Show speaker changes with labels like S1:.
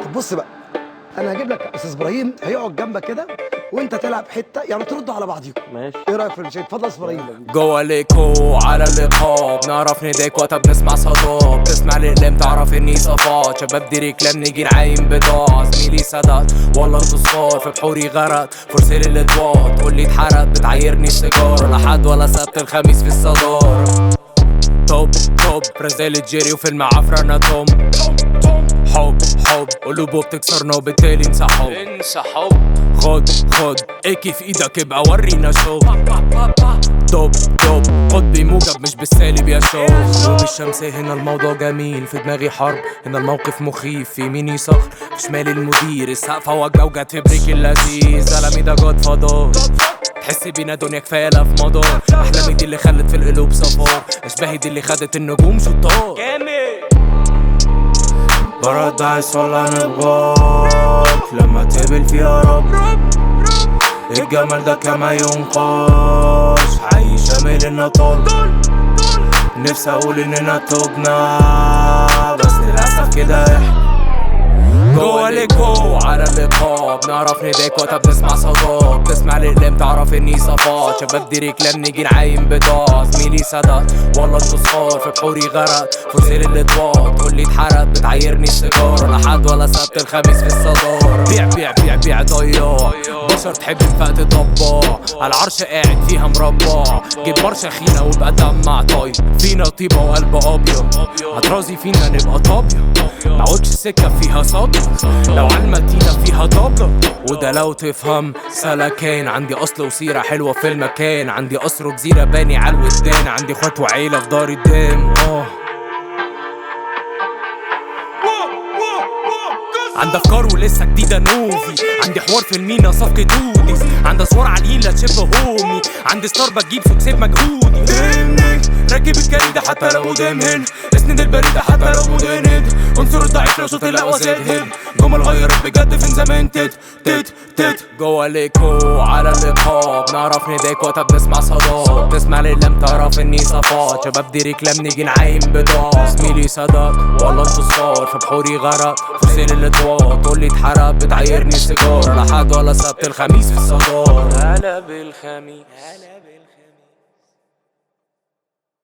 S1: طب بص بقى، انا هجيب لك استاذ ابراهيم هيقعد جنبك كده وانت تلعب حته يعني تردوا على بعضيكم.
S2: ماشي.
S1: ايه رايك في المشاهد؟ اتفضل يا استاذ ابراهيم.
S3: جوا ليكو على اللقاء بنعرف نديك وقتها بنسمع صدى، بتسمع الأقلام تعرف اني صفات، شباب دي رجلان نيجي نعايم بضاعة، زميلي سدد والله انتو صفار، في بحوري غرق فرسالي الادوار، تقولي اتحرق بتعايرني السيجار، لا حد ولا سبت الخميس في الصدارة. توب توب رزالة جيري وفيلم عفرنا توم، حب قلوبه بتكسرنا وبالتالي انسحب. خد ايكي في ايدك ابقى ورينا شو. دوب قطبي موجب مش بالسالب يا شو. غروب الشمس هنا الموضوع جميل، في دماغي حرب هنا الموقف مخيف، في يميني صخر في شمالي المدير، السقف وجبه وجت بريك اللذيذ، زلمي ده جاد فضار، تحس بينا دنيا كفايه في مدار، احلامي دي اللي خلت في القلوب صفار، اشباهي دي اللي خدت النجوم شطار. برد عايز ولا نبغاك لما تقبل فيها رب، الجمال ده كما ينقاش حي شامل النطال، نفسي اقول اننا توبنا بس للاسف كده احنا جوا ليكو على اللقاء بنعرف نديك وقتها بنسمع صدى، بتسمع الأقلام تعرف اني صفات، شباب دي رجلان نيجي نعايم بضاعة، زميلي سدد والله انتو صفار، في بحوري غرق فرسالي الادوار، تقولي اتحرق بتعايرني السيجار، لا حد ولا سبت الخميس في الصدارة. بيع ضياع بشر تحب نفقت طباع، على العرش قاعد فيها مربع، جيب برشا خينا وابقى دمع طايب، فينا طيبة وقلب ابيض، هترازي فينا نبقى طابية، معودش سكة فيها صدى، لو عالمدينة فيها طبلة، وده لو تفهم سلكان، عندي اصل وسيرة حلوة في المكان، عندي قصر وجزيرة باني عالودان، عندي اخوات وعيلة في دار الدم. عندي افكار ولسه جديده نوفي، عندي حوار في المينا صفقة دوديس، عندي اسوار عاليين لا تشبه هومي، عندي ستار بتجيب سكسيت مجهودي، راكب الجريدة حتى لو مدمهن، اسند البريدة حتى لو مدهند، انصر الضعيف لو صوت الأقوى زاد، جمل غيرت بجد فين زمان تت جوا ليكو على اللقاء بنعرف نديك وقتها بنسمع صدى، بتسمع الأقلام تعرف اني صفات، شباب دي رجلان نيجي نعايم بضاعة، زميلي سدد والله انتو صفار، في بحوري غرق فرسالي الادوار، تقولي اتحرق بتعايرني السيجار، لا حد ولا سبت الخميس في الصدارة. هلا بالخميس.